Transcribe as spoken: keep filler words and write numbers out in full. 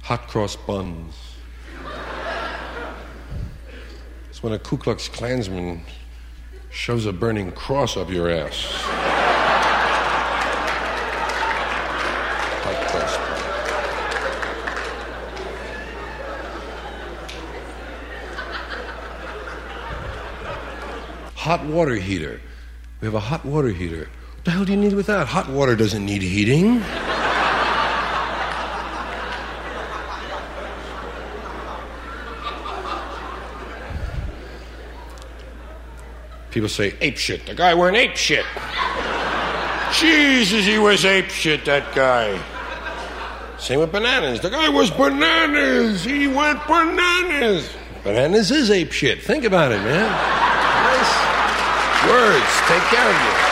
hot cross buns. It's when a Ku Klux Klansman shoves a burning cross up your ass. Hot cross buns. Hot water heater. We have a hot water heater. What the hell do you need with that? Hot water doesn't need heating. People say, ape shit. The guy went ape shit. Jesus, he was ape shit, that guy. Same with bananas. The guy was bananas. He went bananas. Bananas is ape shit. Think about it, man. Nice words. Take care of you.